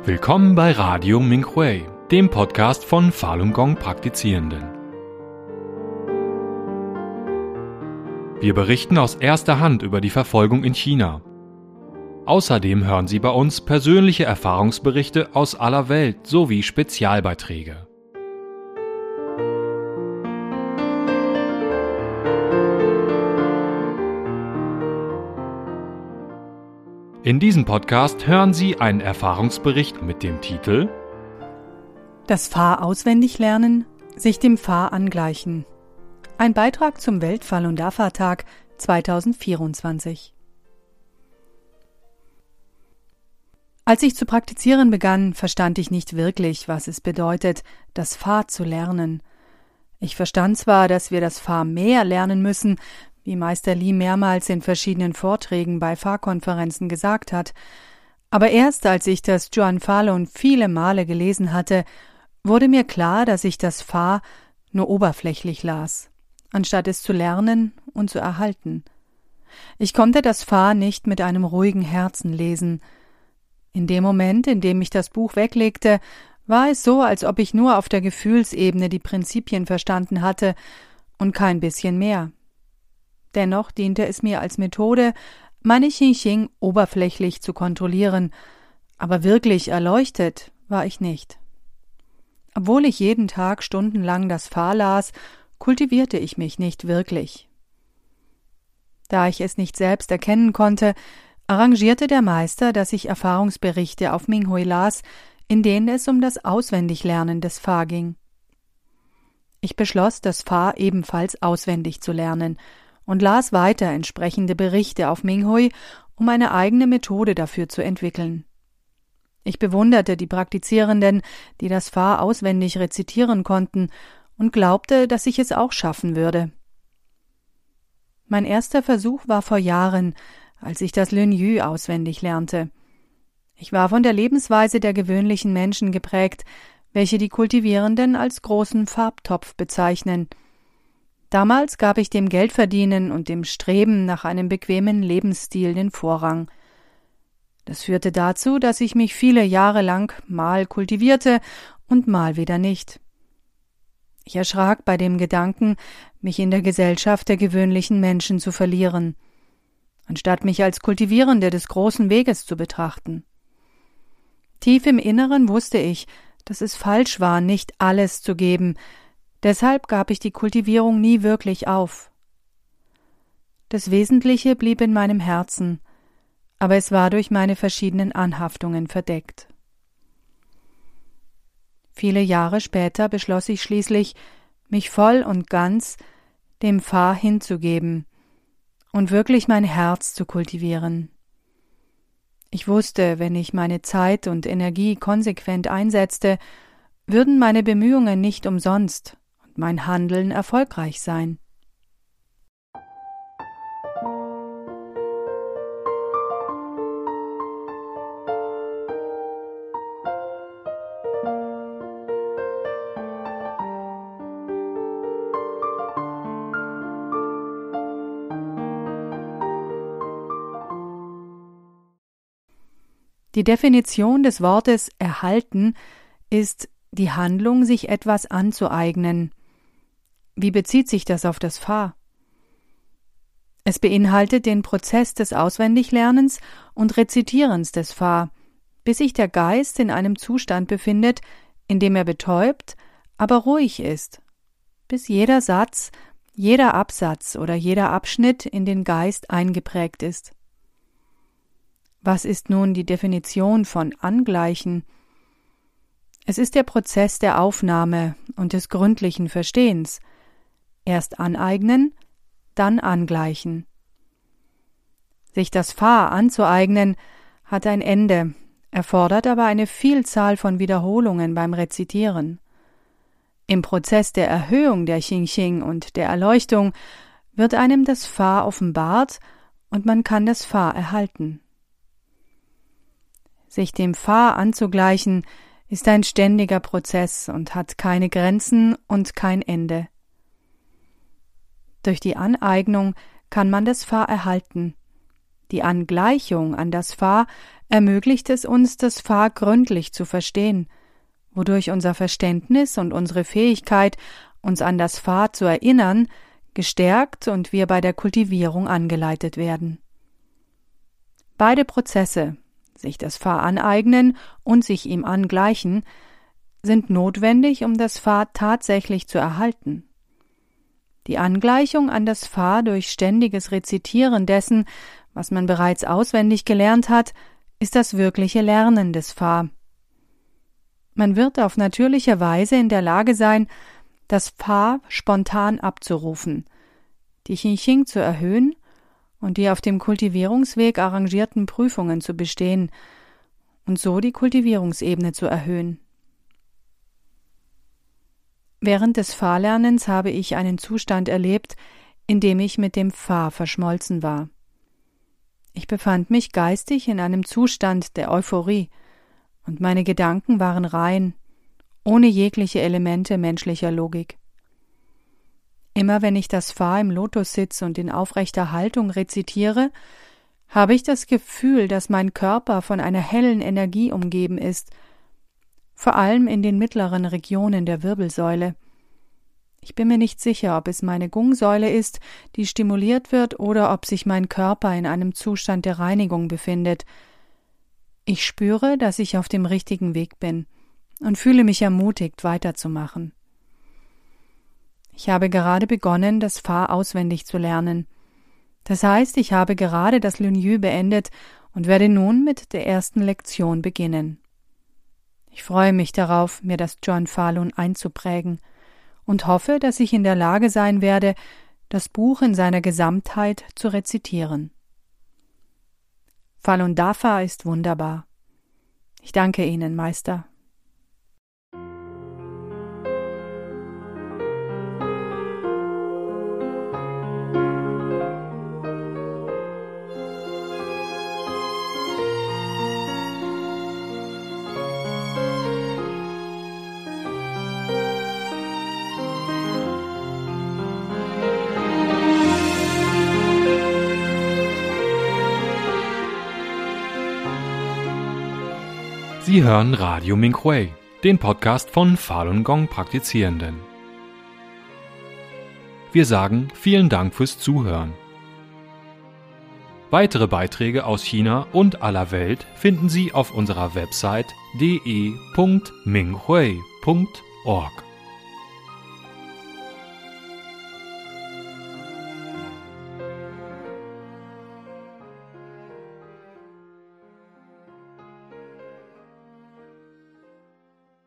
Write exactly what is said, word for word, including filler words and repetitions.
Willkommen bei Radio Minghui, dem Podcast von Falun Gong Praktizierenden. Wir berichten aus erster Hand über die Verfolgung in China. Außerdem hören Sie bei uns persönliche Erfahrungsberichte aus aller Welt sowie Spezialbeiträge. In diesem Podcast hören Sie einen Erfahrungsbericht mit dem Titel Das Fa auswendig lernen, sich dem Fa angleichen. Ein Beitrag zum Welt-Falun Dafa-Tag zweitausendvierundzwanzig. Als ich zu praktizieren begann, verstand ich nicht wirklich, was es bedeutet, das Fa zu lernen. Ich verstand zwar, dass wir das Fa mehr lernen müssen, wie Meister Li mehrmals in verschiedenen Vorträgen bei Fa-Konferenzen gesagt hat, aber erst als ich das Zhuan Falun viele Male gelesen hatte, wurde mir klar, dass ich das Fa nur oberflächlich las, anstatt es zu lernen und zu erhalten. Ich konnte das Fa nicht mit einem ruhigen Herzen lesen. In dem Moment, in dem ich das Buch weglegte, war es so, als ob ich nur auf der Gefühlsebene die Prinzipien verstanden hatte und kein bisschen mehr. Dennoch diente es mir als Methode, meine Xingxing oberflächlich zu kontrollieren, aber wirklich erleuchtet war ich nicht. Obwohl ich jeden Tag stundenlang das Fa las, kultivierte ich mich nicht wirklich. Da ich es nicht selbst erkennen konnte, arrangierte der Meister, dass ich Erfahrungsberichte auf Minghui las, in denen es um das Auswendiglernen des Fa ging. Ich beschloss, das Fa ebenfalls auswendig zu lernen und las weiter entsprechende Berichte auf Minghui, um eine eigene Methode dafür zu entwickeln. Ich bewunderte die Praktizierenden, die das Fa auswendig rezitieren konnten, und glaubte, dass ich es auch schaffen würde. Mein erster Versuch war vor Jahren, als ich das Lün Yü auswendig lernte. Ich war von der Lebensweise der gewöhnlichen Menschen geprägt, welche die Kultivierenden als großen Farbtopf bezeichnen. Damals gab ich dem Geldverdienen und dem Streben nach einem bequemen Lebensstil den Vorrang. Das führte dazu, dass ich mich viele Jahre lang mal kultivierte und mal wieder nicht. Ich erschrak bei dem Gedanken, mich in der Gesellschaft der gewöhnlichen Menschen zu verlieren, anstatt mich als Kultivierende des großen Weges zu betrachten. Tief im Inneren wusste ich, dass es falsch war, nicht alles zu geben. Deshalb gab ich die Kultivierung nie wirklich auf. Das Wesentliche blieb in meinem Herzen, aber es war durch meine verschiedenen Anhaftungen verdeckt. Viele Jahre später beschloss ich schließlich, mich voll und ganz dem Fa hinzugeben und wirklich mein Herz zu kultivieren. Ich wusste, wenn ich meine Zeit und Energie konsequent einsetzte, würden meine Bemühungen nicht umsonst und mein Handeln erfolgreich sein. Die Definition des Wortes erhalten ist die Handlung, sich etwas anzueignen. Wie bezieht sich das auf das Fa? Es beinhaltet den Prozess des Auswendiglernens und Rezitierens des Fa, bis sich der Geist in einem Zustand befindet, in dem er betäubt, aber ruhig ist, bis jeder Satz, jeder Absatz oder jeder Abschnitt in den Geist eingeprägt ist. Was ist nun die Definition von Angleichen? Es ist der Prozess der Aufnahme und des gründlichen Verstehens. Erst aneignen, dann angleichen. Sich das Fa anzueignen, hat ein Ende, erfordert aber eine Vielzahl von Wiederholungen beim Rezitieren. Im Prozess der Erhöhung der Xingxing und der Erleuchtung wird einem das Fa offenbart und man kann das Fa erhalten. Sich dem Fa anzugleichen, ist ein ständiger Prozess und hat keine Grenzen und kein Ende. Durch die Aneignung kann man das Fa erhalten. Die Angleichung an das Fa ermöglicht es uns, das Fa gründlich zu verstehen, wodurch unser Verständnis und unsere Fähigkeit, uns an das Fa zu erinnern, gestärkt und wir bei der Kultivierung angeleitet werden. Beide Prozesse, sich das Fa aneignen und sich ihm angleichen, sind notwendig, um das Fa tatsächlich zu erhalten. Die Angleichung an das Fa durch ständiges Rezitieren dessen, was man bereits auswendig gelernt hat, ist das wirkliche Lernen des Fa. Man wird auf natürliche Weise in der Lage sein, das Fa spontan abzurufen, die Qingqing zu erhöhen und die auf dem Kultivierungsweg arrangierten Prüfungen zu bestehen und so die Kultivierungsebene zu erhöhen. Während des Fa-Lernens habe ich einen Zustand erlebt, in dem ich mit dem Fa verschmolzen war. Ich befand mich geistig in einem Zustand der Euphorie und meine Gedanken waren rein, ohne jegliche Elemente menschlicher Logik. Immer wenn ich das Fa im Lotussitz und in aufrechter Haltung rezitiere, habe ich das Gefühl, dass mein Körper von einer hellen Energie umgeben ist, vor allem in den mittleren Regionen der Wirbelsäule. Ich bin mir nicht sicher, ob es meine Gungsäule ist, die stimuliert wird, oder ob sich mein Körper in einem Zustand der Reinigung befindet. Ich spüre, dass ich auf dem richtigen Weg bin und fühle mich ermutigt, weiterzumachen. Ich habe gerade begonnen, das Fa auswendig zu lernen. Das heißt, ich habe gerade das Lünyu beendet und werde nun mit der ersten Lektion beginnen. Ich freue mich darauf, mir das John Falun einzuprägen und hoffe, dass ich in der Lage sein werde, das Buch in seiner Gesamtheit zu rezitieren. Falun Dafa ist wunderbar. Ich danke Ihnen, Meister. Sie hören Radio Minghui, den Podcast von Falun Gong Praktizierenden. Wir sagen vielen Dank fürs Zuhören. Weitere Beiträge aus China und aller Welt finden Sie auf unserer Website d e punkt minghui punkt org.